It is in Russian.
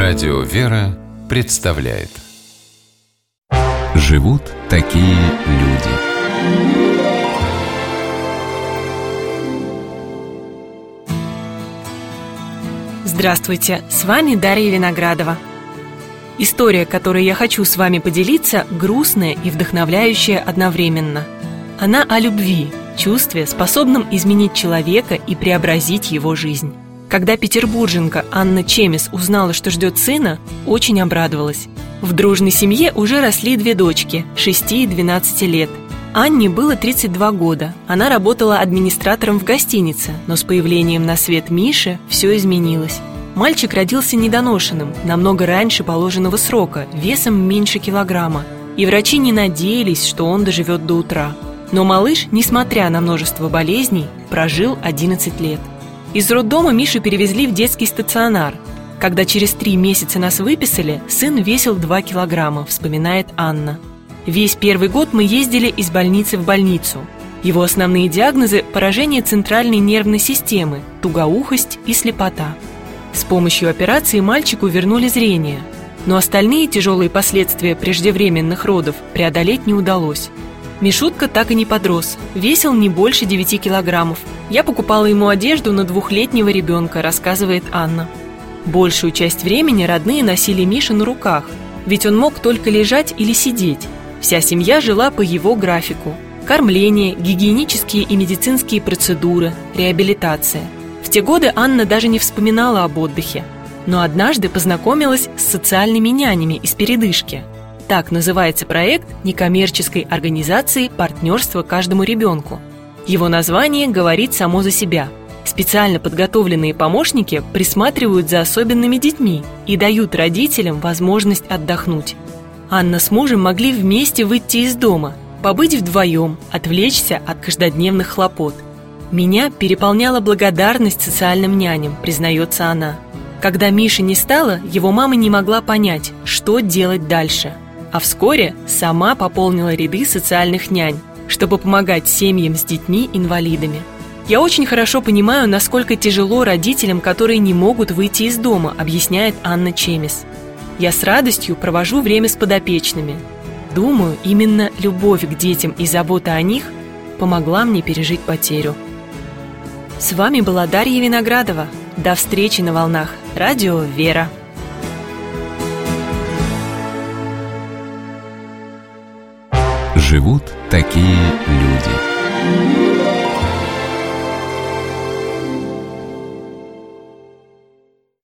Радио «Вера» представляет. Живут такие люди. Здравствуйте, с вами Дарья Виноградова. История, которой я хочу с вами поделиться, грустная и вдохновляющая одновременно. Она о любви, чувстве, способном изменить человека и преобразить его жизнь. Когда петербурженка Анна Чемис узнала, что ждет сына, очень обрадовалась. В дружной семье уже росли две дочки, 6 и 12 лет. Анне было 32 года. Она работала администратором в гостинице, но с появлением на свет Миши все изменилось. Мальчик родился недоношенным, намного раньше положенного срока, весом меньше килограмма, и врачи не надеялись, что он доживет до утра. Но малыш, несмотря на множество болезней, прожил 11 лет. Из роддома Мишу перевезли в детский стационар. Когда через 3 месяца нас выписали, сын весил 2 килограмма, вспоминает Анна. Весь первый год мы ездили из больницы в больницу. Его основные диагнозы – поражение центральной нервной системы, тугоухость и слепота. С помощью операции мальчику вернули зрение, но остальные тяжелые последствия преждевременных родов преодолеть не удалось. Мишутка так и не подрос, весил не больше 9 килограммов. Я покупала ему одежду на 2-летнего ребенка, рассказывает Анна. Большую часть времени родные носили Мишу на руках, ведь он мог только лежать или сидеть. Вся семья жила по его графику. Кормление, гигиенические и медицинские процедуры, реабилитация. В те годы Анна даже не вспоминала об отдыхе. Но однажды познакомилась с социальными нянями из передышки. Так называется проект некоммерческой организации «Партнерство каждому ребенку». Его название говорит само за себя. Специально подготовленные помощники присматривают за особенными детьми и дают родителям возможность отдохнуть. Анна с мужем могли вместе выйти из дома, побыть вдвоем, отвлечься от каждодневных хлопот. «Меня переполняла благодарность социальным няням», признается она. Когда Миши не стало, его мама не могла понять, что делать дальше. А вскоре сама пополнила ряды социальных нянь, чтобы помогать семьям с детьми-инвалидами. «Я очень хорошо понимаю, насколько тяжело родителям, которые не могут выйти из дома», объясняет Анна Чемис. «Я с радостью провожу время с подопечными. Думаю, именно любовь к детям и забота о них помогла мне пережить потерю». С вами была Дарья Виноградова. До встречи на волнах Радио «Вера». Живут такие люди.